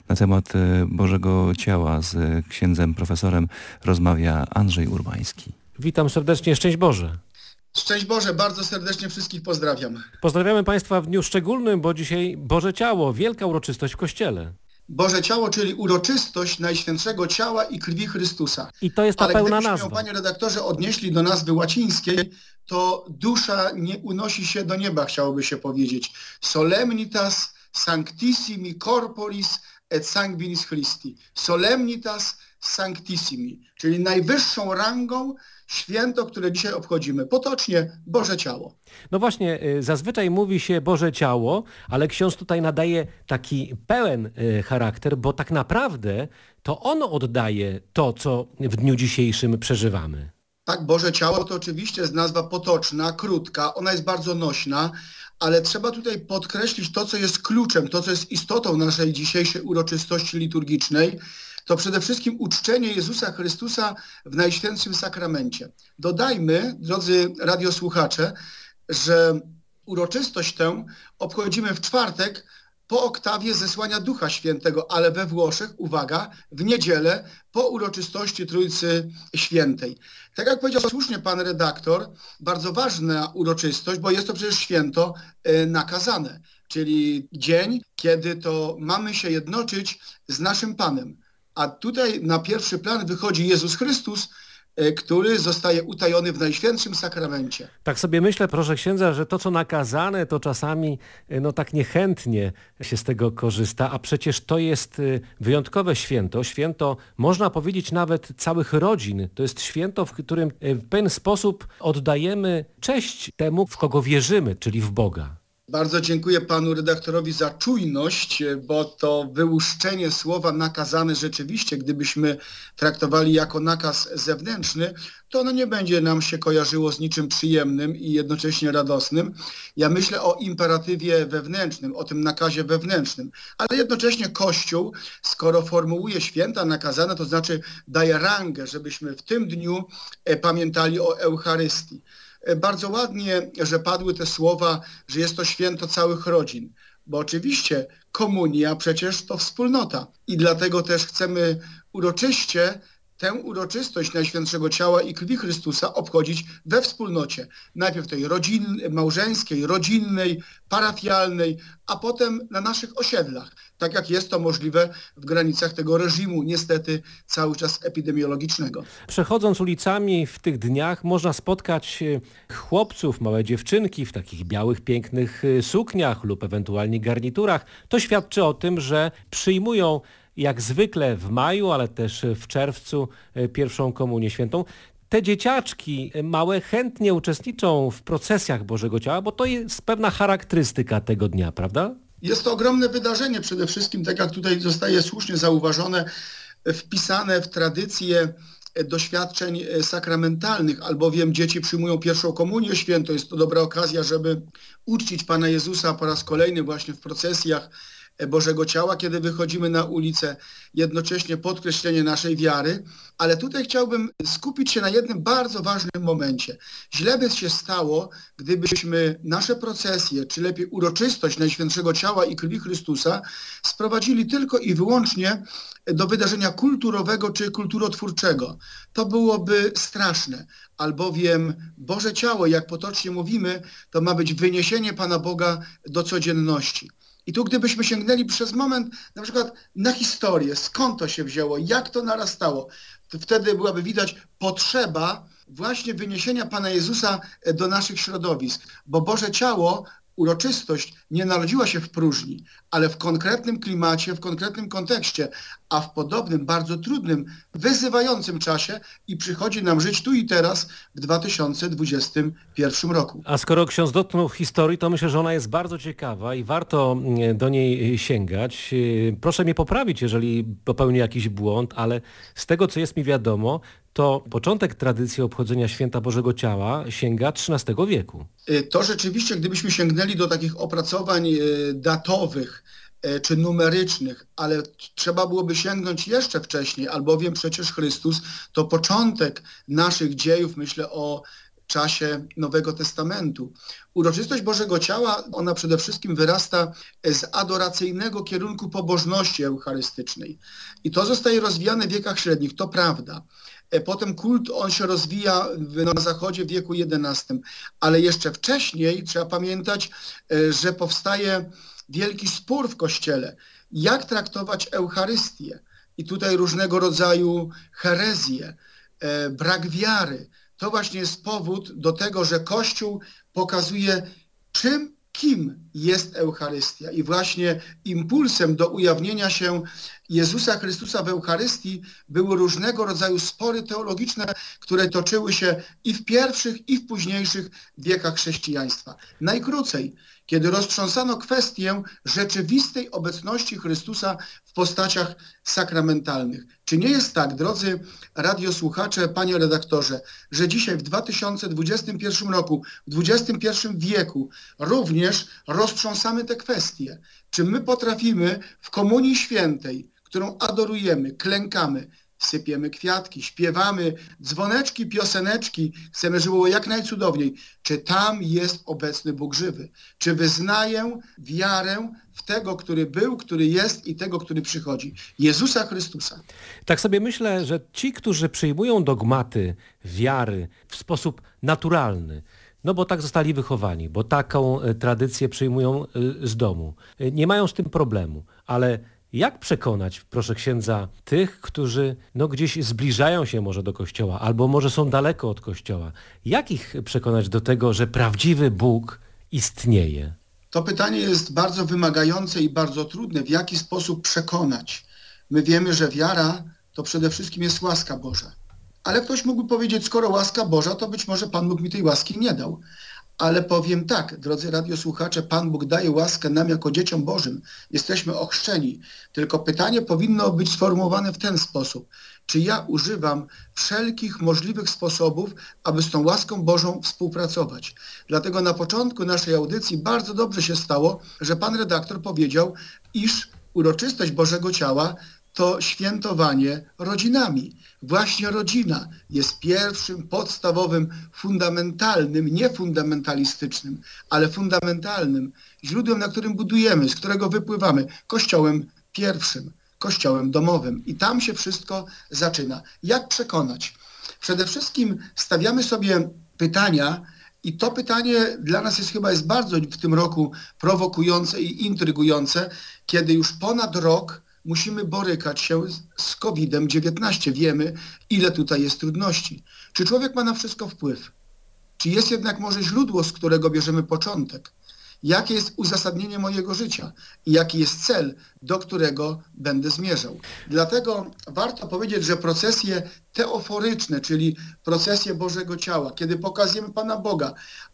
Na temat Bożego Ciała z księdzem profesorem rozmawia Andrzej Urbański. Witam serdecznie, szczęść Boże. Szczęść Boże, bardzo serdecznie wszystkich pozdrawiam. Pozdrawiamy Państwa w dniu szczególnym, bo dzisiaj Boże Ciało, wielka uroczystość w Kościele. Boże Ciało, czyli uroczystość Najświętszego Ciała i Krwi Chrystusa. I to jest ta pełna nazwa. Ją, panie redaktorze, odnieśli do nazwy łacińskiej, to dusza nie unosi się do nieba, chciałoby się powiedzieć. Solemnitas Sanctissimi Corporis et Sanguinis Christi. Solemnitas Sanctissimi, czyli najwyższą rangą święto, które dzisiaj obchodzimy. Potocznie Boże Ciało. No właśnie, zazwyczaj mówi się Boże Ciało, ale ksiądz tutaj nadaje taki pełen charakter, bo tak naprawdę to ono oddaje to, co w dniu dzisiejszym przeżywamy. Tak, Boże Ciało to oczywiście jest nazwa potoczna, krótka, ona jest bardzo nośna, ale trzeba tutaj podkreślić to, co jest kluczem, to, co jest istotą naszej dzisiejszej uroczystości liturgicznej, to przede wszystkim uczczenie Jezusa Chrystusa w Najświętszym Sakramencie. Dodajmy, drodzy radiosłuchacze, że uroczystość tę obchodzimy w czwartek po oktawie zesłania Ducha Świętego, ale we Włoszech, uwaga, w niedzielę po uroczystości Trójcy Świętej. Tak jak powiedział słusznie pan redaktor, bardzo ważna uroczystość, bo jest to przecież święto nakazane, czyli dzień, kiedy to mamy się jednoczyć z naszym Panem. A tutaj na pierwszy plan wychodzi Jezus Chrystus, który zostaje utajony w Najświętszym Sakramencie. Tak sobie myślę, proszę księdza, że to, co nakazane, to czasami tak niechętnie się z tego korzysta, a przecież to jest wyjątkowe święto. Święto, można powiedzieć, nawet całych rodzin. To jest święto, w którym w pewien sposób oddajemy cześć temu, w kogo wierzymy, czyli w Boga. Bardzo dziękuję panu redaktorowi za czujność, bo to wyłuszczenie słowa nakazane rzeczywiście, gdybyśmy traktowali jako nakaz zewnętrzny, to ono nie będzie nam się kojarzyło z niczym przyjemnym i jednocześnie radosnym. Ja myślę o imperatywie wewnętrznym, o tym nakazie wewnętrznym, ale jednocześnie Kościół, skoro formułuje święta nakazane, to znaczy daje rangę, żebyśmy w tym dniu pamiętali o Eucharystii. Bardzo ładnie, że padły te słowa, że jest to święto całych rodzin, bo oczywiście komunia przecież to wspólnota i dlatego też chcemy uroczyście tę uroczystość Najświętszego Ciała i Krwi Chrystusa obchodzić we wspólnocie. Najpierw tej małżeńskiej, rodzinnej, parafialnej, a potem na naszych osiedlach, tak jak jest to możliwe w granicach tego reżimu, niestety cały czas epidemiologicznego. Przechodząc ulicami w tych dniach można spotkać chłopców, małe dziewczynki w takich białych, pięknych sukniach lub ewentualnie garniturach. To świadczy o tym, że przyjmują jak zwykle w maju, ale też w czerwcu pierwszą komunię świętą. Te dzieciaczki małe chętnie uczestniczą w procesjach Bożego Ciała, bo to jest pewna charakterystyka tego dnia, prawda? Jest to ogromne wydarzenie przede wszystkim, tak jak tutaj zostaje słusznie zauważone, wpisane w tradycję doświadczeń sakramentalnych, albowiem dzieci przyjmują pierwszą komunię świętą. Jest to dobra okazja, żeby uczcić Pana Jezusa po raz kolejny właśnie w procesjach Bożego Ciała, kiedy wychodzimy na ulicę, jednocześnie podkreślenie naszej wiary, ale tutaj chciałbym skupić się na jednym bardzo ważnym momencie. Źle by się stało, gdybyśmy nasze procesje, czy lepiej uroczystość Najświętszego Ciała i Krwi Chrystusa sprowadzili tylko i wyłącznie do wydarzenia kulturowego czy kulturotwórczego. To byłoby straszne, albowiem Boże Ciało, jak potocznie mówimy, to ma być wyniesienie Pana Boga do codzienności. I tu gdybyśmy sięgnęli przez moment na przykład na historię, skąd to się wzięło, jak to narastało, to wtedy byłaby widać potrzeba właśnie wyniesienia Pana Jezusa do naszych środowisk, bo Boże Ciało, uroczystość nie narodziła się w próżni, ale w konkretnym klimacie, w konkretnym kontekście, a w podobnym, bardzo trudnym, wyzywającym czasie i przychodzi nam żyć tu i teraz w 2021 roku. A skoro ksiądz dotknął historii, to myślę, że ona jest bardzo ciekawa i warto do niej sięgać. Proszę mnie poprawić, jeżeli popełnię jakiś błąd, ale z tego, co jest mi wiadomo, to początek tradycji obchodzenia Święta Bożego Ciała sięga XIII wieku. To rzeczywiście, gdybyśmy sięgnęli do takich opracowań datowych czy numerycznych, ale trzeba byłoby sięgnąć jeszcze wcześniej, albowiem przecież Chrystus to początek naszych dziejów, myślę o czasie Nowego Testamentu. Uroczystość Bożego Ciała, ona przede wszystkim wyrasta z adoracyjnego kierunku pobożności eucharystycznej. I to zostaje rozwijane w wiekach średnich, to prawda. Potem kult, on się rozwija na zachodzie w wieku XI, ale jeszcze wcześniej trzeba pamiętać, że powstaje wielki spór w Kościele, jak traktować Eucharystię. I tutaj różnego rodzaju herezje, brak wiary. To właśnie jest powód do tego, że Kościół pokazuje, kim jest Eucharystia. I właśnie impulsem do ujawnienia się Jezusa Chrystusa w Eucharystii były różnego rodzaju spory teologiczne, które toczyły się i w pierwszych, i w późniejszych wiekach chrześcijaństwa. Najkrócej, kiedy roztrząsano kwestię rzeczywistej obecności Chrystusa w postaciach sakramentalnych. Czy nie jest tak, drodzy radiosłuchacze, panie redaktorze, że dzisiaj w 2021 roku, w XXI wieku również roztrząsamy te kwestie? Czy my potrafimy w Komunii Świętej, którą adorujemy, klękamy, sypiemy kwiatki, śpiewamy dzwoneczki, pioseneczki, chcemy, żeby było jak najcudowniej. Czy tam jest obecny Bóg żywy? Czy wyznaję wiarę w tego, który był, który jest i tego, który przychodzi? Jezusa Chrystusa. Tak sobie myślę, że ci, którzy przyjmują dogmaty wiary w sposób naturalny, no bo tak zostali wychowani, bo taką tradycję przyjmują z domu, nie mają z tym problemu, ale jak przekonać, proszę księdza, tych, którzy gdzieś zbliżają się może do Kościoła, albo może są daleko od Kościoła? Jak ich przekonać do tego, że prawdziwy Bóg istnieje? To pytanie jest bardzo wymagające i bardzo trudne. W jaki sposób przekonać? My wiemy, że wiara to przede wszystkim jest łaska Boża. Ale ktoś mógłby powiedzieć, skoro łaska Boża, to być może Pan Bóg mi tej łaski nie dał. Ale powiem tak, drodzy radiosłuchacze, Pan Bóg daje łaskę nam jako dzieciom Bożym. Jesteśmy ochrzczeni. Tylko pytanie powinno być sformułowane w ten sposób. Czy ja używam wszelkich możliwych sposobów, aby z tą łaską Bożą współpracować? Dlatego na początku naszej audycji bardzo dobrze się stało, że pan redaktor powiedział, iż uroczystość Bożego Ciała to świętowanie rodzinami. Właśnie rodzina jest pierwszym, podstawowym, fundamentalnym, nie fundamentalistycznym, ale fundamentalnym źródłem, na którym budujemy, z którego wypływamy, kościołem pierwszym, kościołem domowym. I tam się wszystko zaczyna. Jak przekonać? Przede wszystkim stawiamy sobie pytania, i to pytanie dla nas jest bardzo w tym roku prowokujące i intrygujące, kiedy już ponad rok musimy borykać się z COVID-19. Wiemy, ile tutaj jest trudności. Czy człowiek ma na wszystko wpływ? Czy jest jednak może źródło, z którego bierzemy początek? Jakie jest uzasadnienie mojego życia i jaki jest cel, do którego będę zmierzał? Dlatego warto powiedzieć, że procesje teoforyczne, czyli procesje Bożego Ciała, kiedy pokazujemy Pana Boga,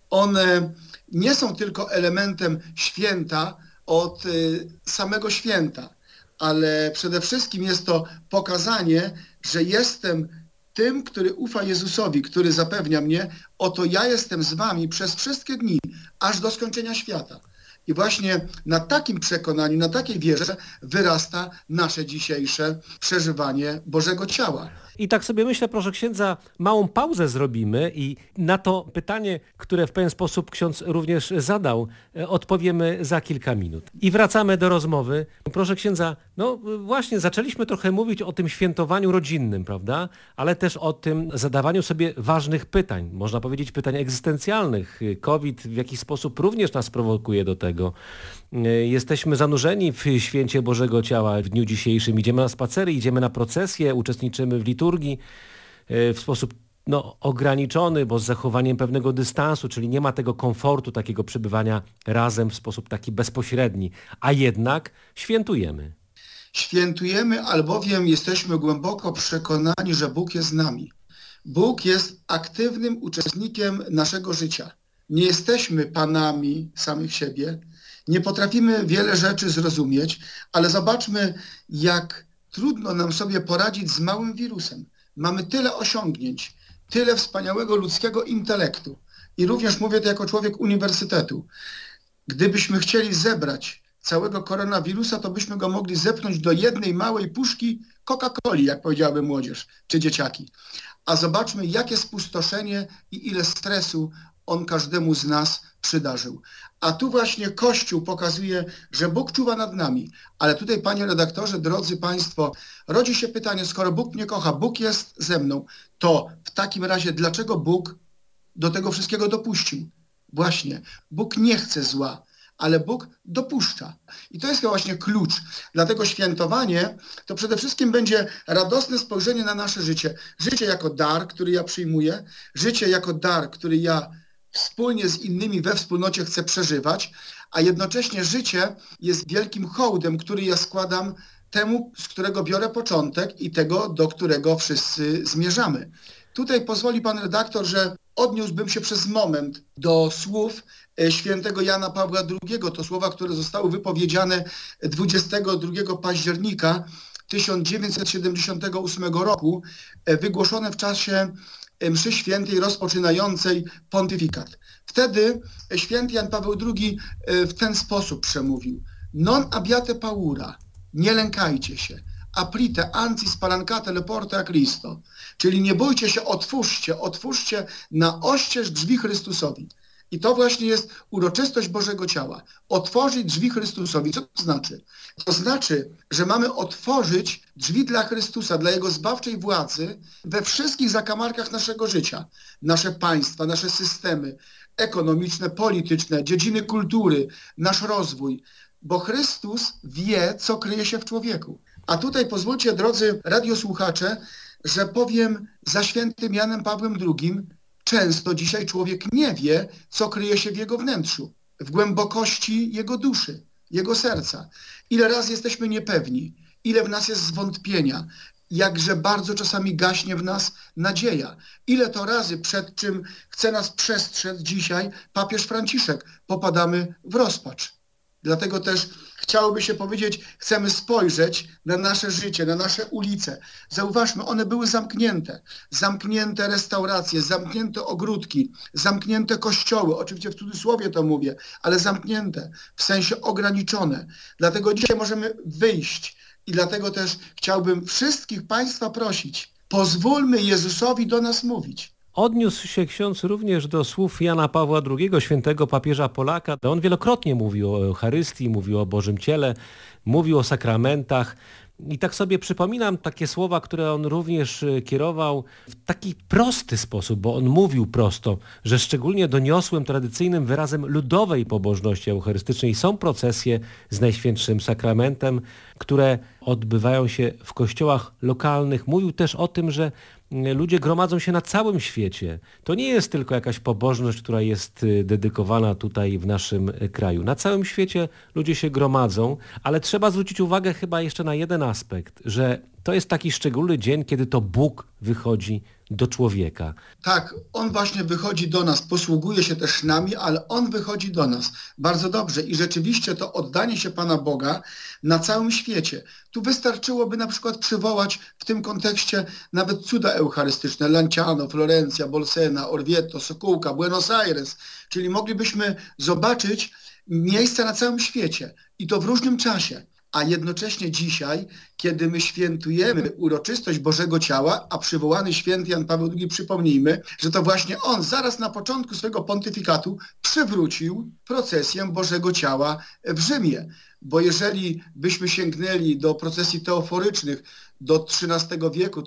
one nie są tylko elementem święta od samego święta, ale przede wszystkim jest to pokazanie, że jestem tym, który ufa Jezusowi, który zapewnia mnie, oto ja jestem z wami przez wszystkie dni, aż do skończenia świata. I właśnie na takim przekonaniu, na takiej wierze wyrasta nasze dzisiejsze przeżywanie Bożego Ciała. I tak sobie myślę, proszę księdza, małą pauzę zrobimy i na to pytanie, które w pewien sposób ksiądz również zadał, odpowiemy za kilka minut. I wracamy do rozmowy. Proszę księdza, właśnie zaczęliśmy trochę mówić o tym świętowaniu rodzinnym, prawda? Ale też o tym zadawaniu sobie ważnych pytań, można powiedzieć pytań egzystencjalnych. COVID w jakiś sposób również nas prowokuje do tego. Jesteśmy zanurzeni w święcie Bożego Ciała w dniu dzisiejszym. Idziemy na spacery, idziemy na procesje, uczestniczymy w liturgii w sposób ograniczony, bo z zachowaniem pewnego dystansu, czyli nie ma tego komfortu takiego przebywania razem w sposób taki bezpośredni, a jednak świętujemy. Świętujemy, albowiem jesteśmy głęboko przekonani, że Bóg jest z nami. Bóg jest aktywnym uczestnikiem naszego życia. Nie jesteśmy panami samych siebie, nie potrafimy wiele rzeczy zrozumieć, ale zobaczmy, jak trudno nam sobie poradzić z małym wirusem. Mamy tyle osiągnięć, tyle wspaniałego ludzkiego intelektu. I również mówię to jako człowiek uniwersytetu. Gdybyśmy chcieli zebrać całego koronawirusa, to byśmy go mogli zepchnąć do jednej małej puszki Coca-Coli, jak powiedziałaby młodzież czy dzieciaki. A zobaczmy, jakie spustoszenie i ile stresu on każdemu z nas przydarzył. A tu właśnie Kościół pokazuje, że Bóg czuwa nad nami. Ale tutaj, panie redaktorze, drodzy państwo, rodzi się pytanie, skoro Bóg mnie kocha, Bóg jest ze mną, to w takim razie dlaczego Bóg do tego wszystkiego dopuścił? Właśnie, Bóg nie chce zła, ale Bóg dopuszcza. I to jest chyba właśnie klucz. Dlatego świętowanie to przede wszystkim będzie radosne spojrzenie na nasze życie. Życie jako dar, który ja przyjmuję, życie jako dar, który ja wspólnie z innymi we wspólnocie chcę przeżywać, a jednocześnie życie jest wielkim hołdem, który ja składam temu, z którego biorę początek i tego, do którego wszyscy zmierzamy. Tutaj pozwoli pan redaktor, że odniósłbym się przez moment do słów świętego Jana Pawła II. To słowa, które zostały wypowiedziane 22 października 1978 roku, wygłoszone w czasie mszy świętej rozpoczynającej pontyfikat. Wtedy święty Jan Paweł II w ten sposób przemówił: Non abbiate paura, nie lękajcie się, aprite anzi spalancate le porte a Cristo, czyli nie bójcie się, otwórzcie na oścież drzwi Chrystusowi. I to właśnie jest uroczystość Bożego Ciała. Otworzyć drzwi Chrystusowi. Co to znaczy? To znaczy, że mamy otworzyć drzwi dla Chrystusa, dla Jego zbawczej władzy we wszystkich zakamarkach naszego życia. Nasze państwa, nasze systemy ekonomiczne, polityczne, dziedziny kultury, nasz rozwój. Bo Chrystus wie, co kryje się w człowieku. A tutaj pozwólcie, drodzy radiosłuchacze, że powiem za świętym Janem Pawłem II, często dzisiaj człowiek nie wie, co kryje się w jego wnętrzu, w głębokości jego duszy, jego serca. Ile razy jesteśmy niepewni, ile w nas jest zwątpienia, jakże bardzo czasami gaśnie w nas nadzieja. Ile to razy, przed czym chce nas przestrzec dzisiaj papież Franciszek, popadamy w rozpacz. Dlatego też chciałoby się powiedzieć, chcemy spojrzeć na nasze życie, na nasze ulice. Zauważmy, one były zamknięte. Zamknięte restauracje, zamknięte ogródki, zamknięte kościoły. Oczywiście w cudzysłowie to mówię, ale zamknięte, w sensie ograniczone. Dlatego dzisiaj możemy wyjść i dlatego też chciałbym wszystkich państwa prosić, pozwólmy Jezusowi do nas mówić. Odniósł się ksiądz również do słów Jana Pawła II, świętego papieża Polaka. On wielokrotnie mówił o Eucharystii, mówił o Bożym Ciele, mówił o sakramentach. I tak sobie przypominam takie słowa, które on również kierował w taki prosty sposób, bo on mówił prosto, że szczególnie doniosłym, tradycyjnym wyrazem ludowej pobożności eucharystycznej są procesje z Najświętszym Sakramentem, które odbywają się w kościołach lokalnych. Mówił też o tym, że ludzie gromadzą się na całym świecie. To nie jest tylko jakaś pobożność, która jest dedykowana tutaj w naszym kraju. Na całym świecie ludzie się gromadzą, ale trzeba zwrócić uwagę chyba jeszcze na jeden aspekt, że to jest taki szczególny dzień, kiedy to Bóg wychodzi do człowieka. Tak, On właśnie wychodzi do nas, posługuje się też nami, ale On wychodzi do nas. Bardzo dobrze. I rzeczywiście to oddanie się Pana Boga na całym świecie. Tu wystarczyłoby na przykład przywołać w tym kontekście nawet cuda eucharystyczne. Lanciano, Florencja, Bolsena, Orvieto, Sokółka, Buenos Aires. Czyli moglibyśmy zobaczyć miejsca na całym świecie i to w różnym czasie. A jednocześnie dzisiaj, kiedy my świętujemy uroczystość Bożego Ciała, a przywołany święty Jan Paweł II, przypomnijmy, że to właśnie on zaraz na początku swojego pontyfikatu przywrócił procesję Bożego Ciała w Rzymie. Bo jeżeli byśmy sięgnęli do procesji teoforycznych do XIII wieku,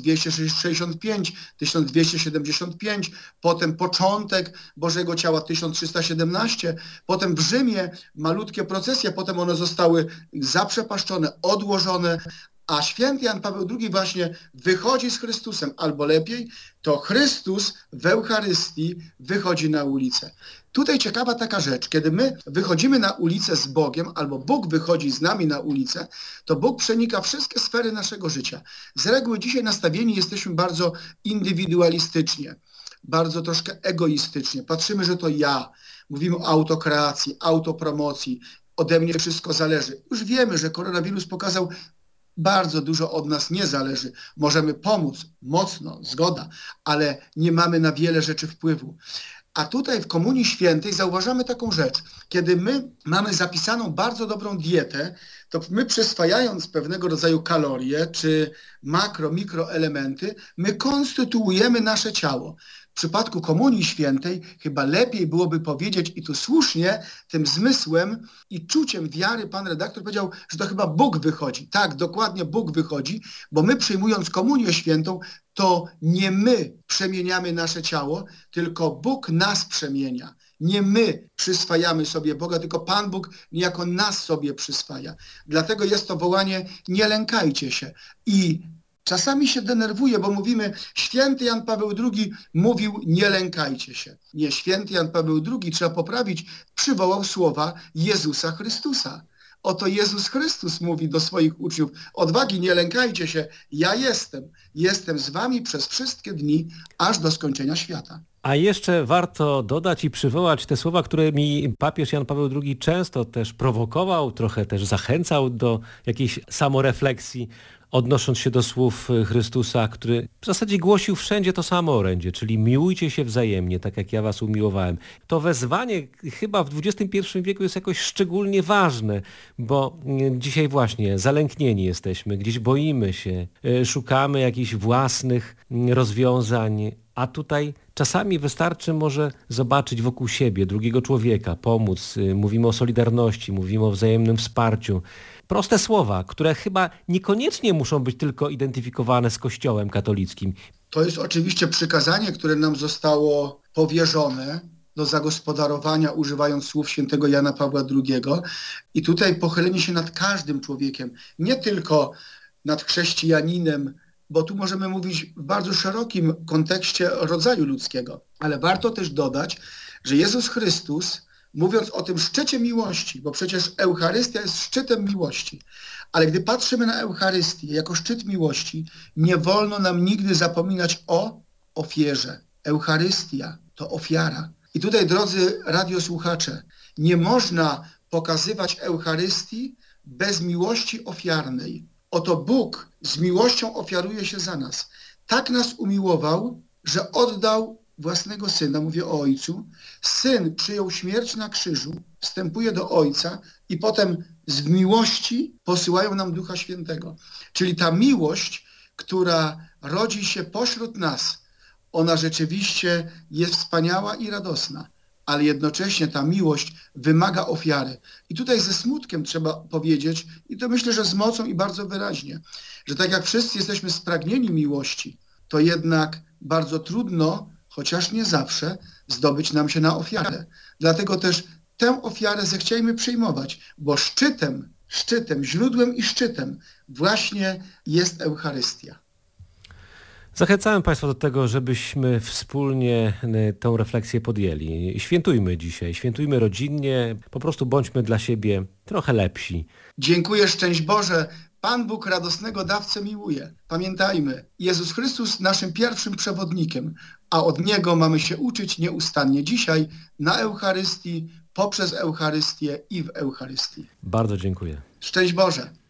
1265-1275, potem początek Bożego Ciała 1317, potem w Rzymie malutkie procesje, potem one zostały zaprzepaszczone, odłożone, a święty Jan Paweł II właśnie wychodzi z Chrystusem, albo lepiej, to Chrystus w Eucharystii wychodzi na ulicę. Tutaj ciekawa taka rzecz, kiedy my wychodzimy na ulicę z Bogiem, albo Bóg wychodzi z nami na ulicę, to Bóg przenika wszystkie sfery naszego życia. Z reguły dzisiaj nastawieni jesteśmy bardzo indywidualistycznie, bardzo troszkę egoistycznie. Patrzymy, że to ja. Mówimy o autokreacji, autopromocji. Ode mnie wszystko zależy. Już wiemy, że koronawirus pokazał, bardzo dużo od nas nie zależy. Możemy pomóc, mocno, zgoda, ale nie mamy na wiele rzeczy wpływu. A tutaj w Komunii Świętej zauważamy taką rzecz. Kiedy my mamy zapisaną bardzo dobrą dietę, to my przyswajając pewnego rodzaju kalorie, czy mikroelementy, my konstytuujemy nasze ciało. W przypadku Komunii Świętej chyba lepiej byłoby powiedzieć, i tu słusznie, tym zmysłem i czuciem wiary pan redaktor powiedział, że to chyba Bóg wychodzi. Tak, dokładnie Bóg wychodzi, bo my przyjmując Komunię Świętą, to nie my przemieniamy nasze ciało, tylko Bóg nas przemienia. Nie my przyswajamy sobie Boga, tylko Pan Bóg niejako nas sobie przyswaja. Dlatego jest to wołanie: nie lękajcie się. I czasami się denerwuję, bo mówimy, święty Jan Paweł II mówił: nie lękajcie się. Nie, święty Jan Paweł II, trzeba poprawić, przywołał słowa Jezusa Chrystusa. Oto Jezus Chrystus mówi do swoich uczniów: odwagi, nie lękajcie się, ja jestem z wami przez wszystkie dni, aż do skończenia świata. A jeszcze warto dodać i przywołać te słowa, którymi papież Jan Paweł II często też prowokował, trochę też zachęcał do jakiejś samorefleksji, odnosząc się do słów Chrystusa, który w zasadzie głosił wszędzie to samo orędzie, czyli miłujcie się wzajemnie, tak jak ja was umiłowałem. To wezwanie chyba w XXI wieku jest jakoś szczególnie ważne, bo dzisiaj właśnie zalęknieni jesteśmy, gdzieś boimy się, szukamy jakichś własnych rozwiązań, a tutaj czasami wystarczy może zobaczyć wokół siebie drugiego człowieka, pomóc. Mówimy o solidarności, mówimy o wzajemnym wsparciu. Proste słowa, które chyba niekoniecznie muszą być tylko identyfikowane z Kościołem katolickim. To jest oczywiście przykazanie, które nam zostało powierzone do zagospodarowania, używając słów świętego Jana Pawła II. I tutaj pochylenie się nad każdym człowiekiem, nie tylko nad chrześcijaninem, bo tu możemy mówić w bardzo szerokim kontekście rodzaju ludzkiego. Ale warto też dodać, że Jezus Chrystus, mówiąc o tym szczycie miłości, bo przecież Eucharystia jest szczytem miłości, ale gdy patrzymy na Eucharystię jako szczyt miłości, nie wolno nam nigdy zapominać o ofierze. Eucharystia to ofiara. I tutaj, drodzy radiosłuchacze, nie można pokazywać Eucharystii bez miłości ofiarnej. Oto Bóg z miłością ofiaruje się za nas. Tak nas umiłował, że oddał własnego Syna, mówię o Ojcu. Syn przyjął śmierć na krzyżu, wstępuje do Ojca i potem z miłości posyłają nam Ducha Świętego. Czyli ta miłość, która rodzi się pośród nas, ona rzeczywiście jest wspaniała i radosna, ale jednocześnie ta miłość wymaga ofiary. I tutaj ze smutkiem trzeba powiedzieć, i to myślę, że z mocą i bardzo wyraźnie, że tak jak wszyscy jesteśmy spragnieni miłości, to jednak bardzo trudno, chociaż nie zawsze, zdobyć nam się na ofiarę. Dlatego też tę ofiarę zechciejmy przyjmować, bo szczytem, źródłem i szczytem właśnie jest Eucharystia. Zachęcałem Państwa do tego, żebyśmy wspólnie tę refleksję podjęli. Świętujmy dzisiaj, świętujmy rodzinnie, po prostu bądźmy dla siebie trochę lepsi. Dziękuję, szczęść Boże. Pan Bóg radosnego dawcę miłuje. Pamiętajmy, Jezus Chrystus naszym pierwszym przewodnikiem, a od Niego mamy się uczyć nieustannie dzisiaj na Eucharystii, poprzez Eucharystię i w Eucharystii. Bardzo dziękuję. Szczęść Boże.